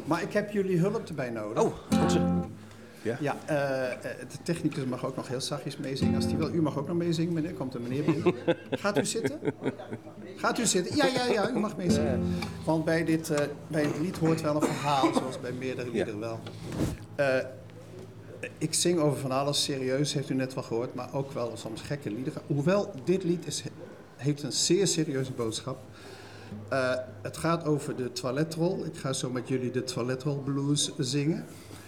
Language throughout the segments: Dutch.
Maar ik heb jullie hulp erbij nodig. Oh, wat ze... Ja, de technicus mag ook nog heel zachtjes meezingen. Als die wil, u mag ook nog meezingen, meneer. Komt een meneer binnen. Gaat u zitten? Gaat u zitten? Ja, u mag meezingen. Want bij het lied hoort wel een verhaal, zoals bij meerdere liederen wel. Ik zing over van alles, serieus, heeft u net wel gehoord, maar ook wel soms gekke liederen. Hoewel, dit lied heeft een zeer serieuze boodschap. Het gaat over de toiletrol. Ik ga zo met jullie de toiletrol blues zingen.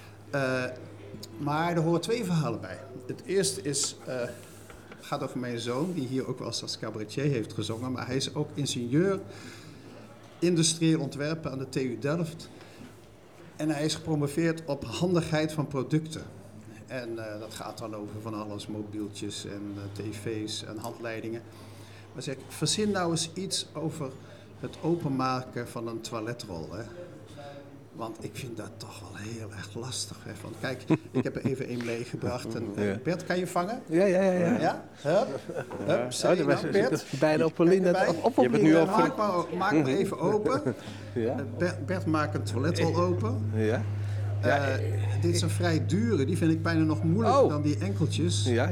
Maar er horen 2 verhalen bij. Het eerste gaat over mijn zoon, die hier ook wel eens als cabaretier heeft gezongen. Maar hij is ook ingenieur, industrieel ontwerper aan de TU Delft. En hij is gepromoveerd op handigheid van producten. En dat gaat dan over van alles, mobieltjes en tv's en handleidingen. Maar zeg ik, verzin nou eens iets over het openmaken van een toiletrol, hè. Want ik vind dat toch wel heel erg lastig. Hè? Van, kijk, ik heb er even een meegebracht. En, Bert, kan je vangen? Ja. Ja? Hup, zeg je nou, Bert? Bijna op een lint. Je hebt het nu al maak maar even open. Bert maakt een toiletrol open. Ja. Dit is een vrij dure. Die vind ik bijna nog moeilijker dan die enkeltjes. Je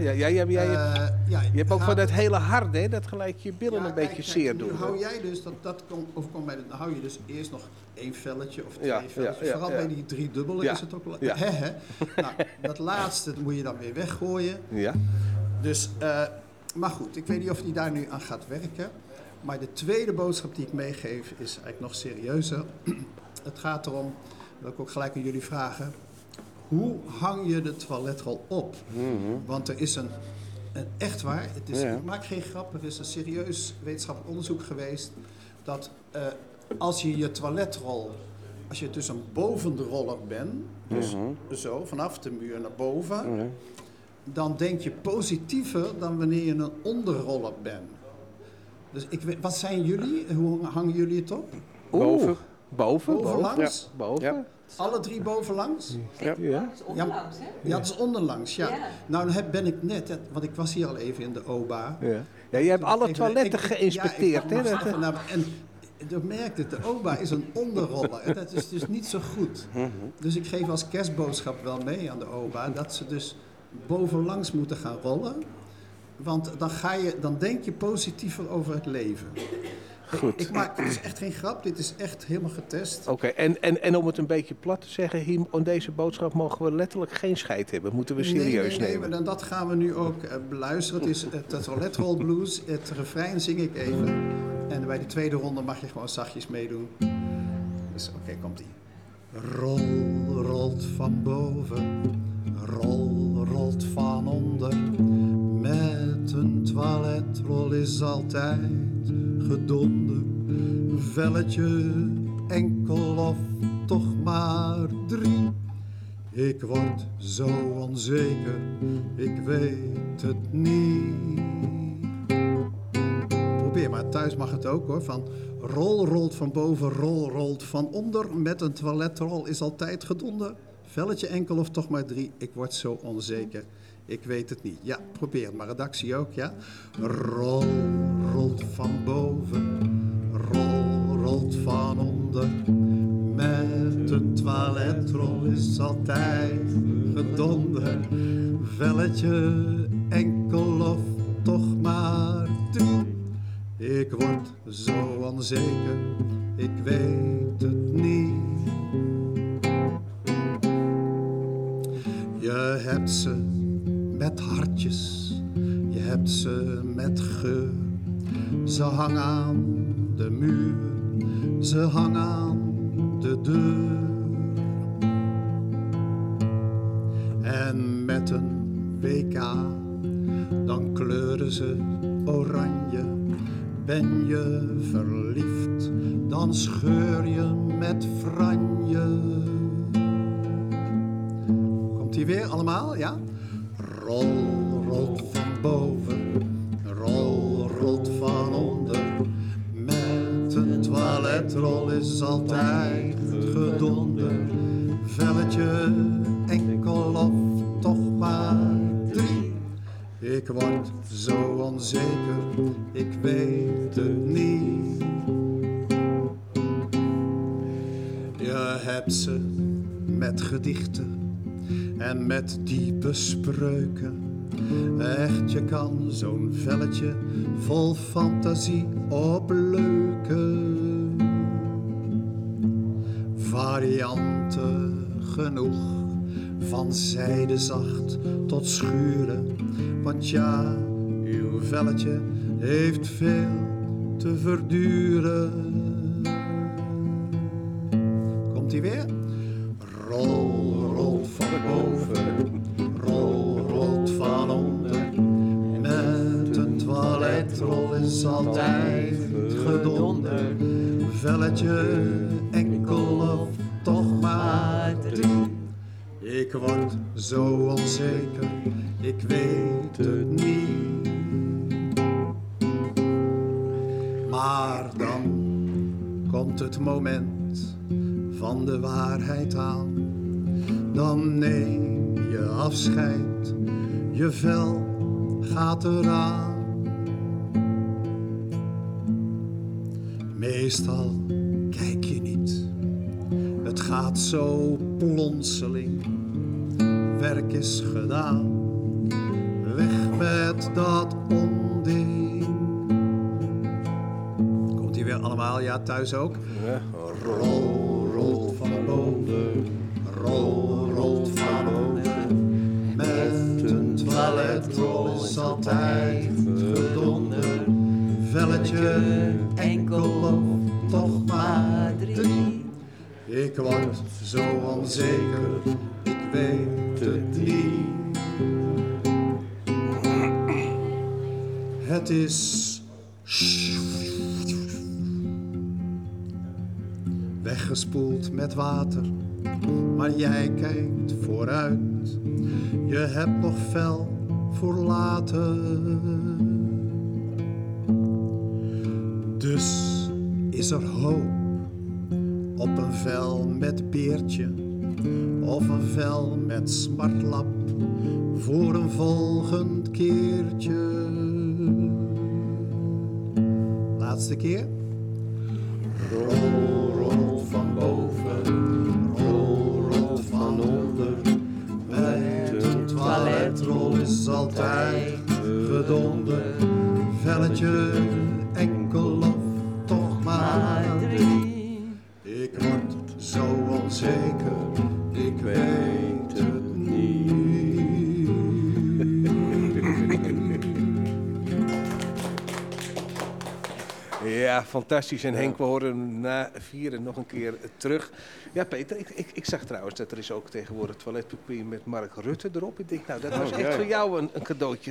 hebt ook van dat hele harde, hè, dat gelijk je billen een beetje zeer doen. Nu hou jij dus, overkomt mij, dan hou je dus eerst nog 1 velletje of 2 velletjes. Vooral bij die 3 dubbele is het ook wel... Nou, dat laatste moet je dan weer weggooien. Ja. Dus, maar goed, ik weet niet of die daar nu aan gaat werken. Maar de tweede boodschap die ik meegeef is eigenlijk nog serieuzer. Het gaat erom... wil ik ook gelijk aan jullie vragen. Hoe hang je de toiletrol op? Mm-hmm. Want er is een echt waar, ik maak geen grap, er is een serieus wetenschappelijk onderzoek geweest dat als je je toiletrol, als je dus een bovende roller bent, dus zo vanaf de muur naar boven, dan denk je positiever dan wanneer je een onderroller bent. Dus wat zijn jullie? Hoe hangen jullie het op? Bovenlangs? Boven. Ja. Alle 3 bovenlangs? Ja. Dat is onderlangs, hè? Ja, dat is onderlangs, ja. Nou, dan ben ik net, want ik was hier al even in de OBA. Ja, je hebt alle toiletten geïnspecteerd, hè? En je merkt het, de OBA is een onderroller. En dat is dus niet zo goed. Dus ik geef als kerstboodschap wel mee aan de OBA dat ze dus bovenlangs moeten gaan rollen. Want dan denk je positiever over het leven. Goed. Het is echt geen grap, dit is echt helemaal getest. Oké, en om het een beetje plat te zeggen, hier aan deze boodschap mogen we letterlijk geen scheid hebben. Moeten we serieus nemen. Nee, dat gaan we nu ook beluisteren. Het is de toiletrol blues, het refrein zing ik even. En bij de tweede ronde mag je gewoon zachtjes meedoen. Dus oké, komt-ie. Rol, rolt van boven, rol, rolt van onder. Met een toiletrol is altijd gedonder. Velletje, enkel of toch maar 3. Ik word zo onzeker, ik weet het niet. Probeer maar, thuis mag het ook hoor. Van rol rolt van boven, rol rolt van onder. Met een toiletrol is altijd gedonder. Velletje enkel of toch maar 3, ik word zo onzeker. Ik weet het niet. Ja, probeer het maar. Redactie ook, ja. Rol, rolt van boven. Rol, rolt van onder. Met een toiletrol is altijd gedonder. Velletje, enkel of toch maar 3. Ik word zo onzeker. Ik weet het niet. Je hebt ze met hartjes, je hebt ze met geur. Ze hangen aan de muur, ze hangen aan de deur. En met een WK, dan kleuren ze oranje. Ben je verliefd, dan scheur je met franje. Komt ie weer allemaal, ja? Rol, rolt van boven, rol, rolt van onder. Met een toiletrol is altijd gedonder. Velletje, enkel of toch maar 3. Ik word zo onzeker, ik weet het niet. Je heb ze met gedichten en met diepe spreuken. Echt, je kan zo'n velletje vol fantasie opleuken. Varianten genoeg, van zijde zacht tot schuren. Want ja, uw velletje heeft veel te verduren. Komt-ie weer? Rol, rolt van boven, rol, rolt van onder. Met een toiletrol is altijd gedonder. Velletje enkel of toch maar 3. Ik word zo onzeker, ik weet het niet. Maar dan komt het moment van de waarheid aan. Dan neem je afscheid, je vel gaat eraan. Meestal kijk je niet, het gaat zo plonseling. Werk is gedaan, weg met dat onding. Komt ie weer allemaal, ja thuis ook? Ja. Rol, rolt van boven, rol, rolt van onder. Met een toiletrol is altijd gedonder. Velletje enkel of toch maar 3. Ik word zo onzeker, ik weet het niet. Het is weggespoeld met water, maar jij kijkt vooruit. Je hebt nog vel voor later. Dus is er hoop op een vel met beertje of een vel met smartlap voor een volgend keertje. Laatste keer. Rol, rol van boven, rol, rol van onder. Met een toiletrol is altijd gedonder. Velletje enkel of toch maar 3. Ik word zo onzeker, ik weet het niet. Ja, fantastisch. En Henk, we horen na 4 nog een keer terug. Ja, Peter, ik zag trouwens dat er is ook tegenwoordig toiletpapier met Mark Rutte erop. Ik denk, nou, dat was echt voor jou een cadeautje